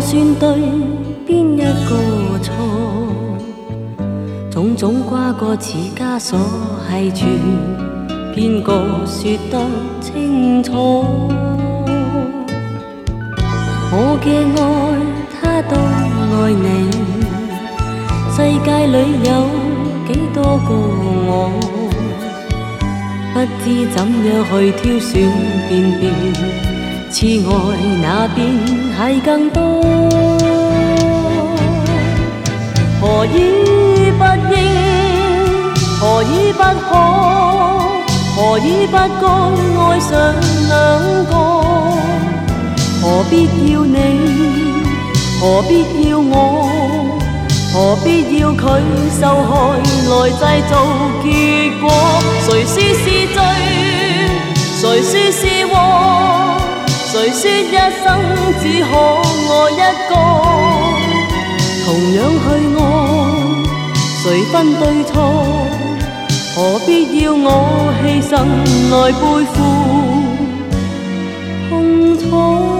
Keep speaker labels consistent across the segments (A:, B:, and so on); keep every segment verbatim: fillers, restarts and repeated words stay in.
A: 算對邊一個錯？種種瓜葛似枷鎖繫住，邊個說得清楚？我嘅愛他都愛你，世界裏有幾多個我？不知怎樣去挑選辨別，痴愛那邊係更多。何以不應，何以不可，何以不該愛上兩個？何必要你，何必要我，何必要佢受害來製造結果？誰說是罪，誰說是禍？誰說一生只可愛一個？同樣去愛，誰分對錯？何必要我犧牲來背負痛楚？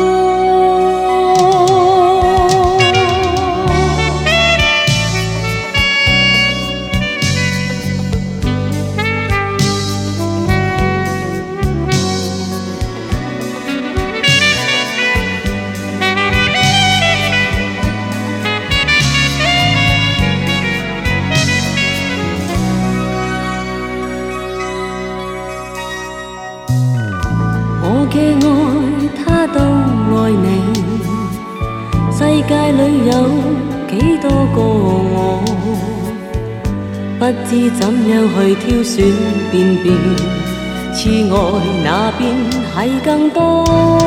A: 我嘅愛他都愛你，世界裏有幾多個我？不知怎樣去挑選辨別，痴愛那邊係更多。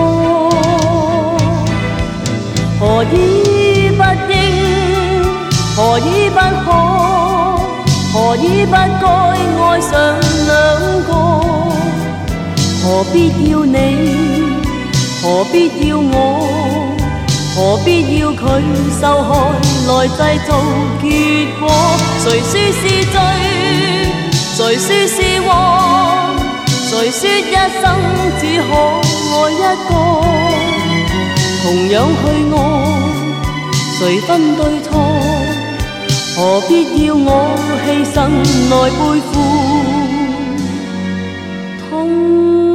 A: 何以不應，何以不可，何以不該愛上兩個？何必要你，何必要我，何必要佢受害來製造結果？誰說是罪，誰說是禍？誰說一生只可愛一個？同樣去愛，誰分對錯？何必要我犧牲來背負痛？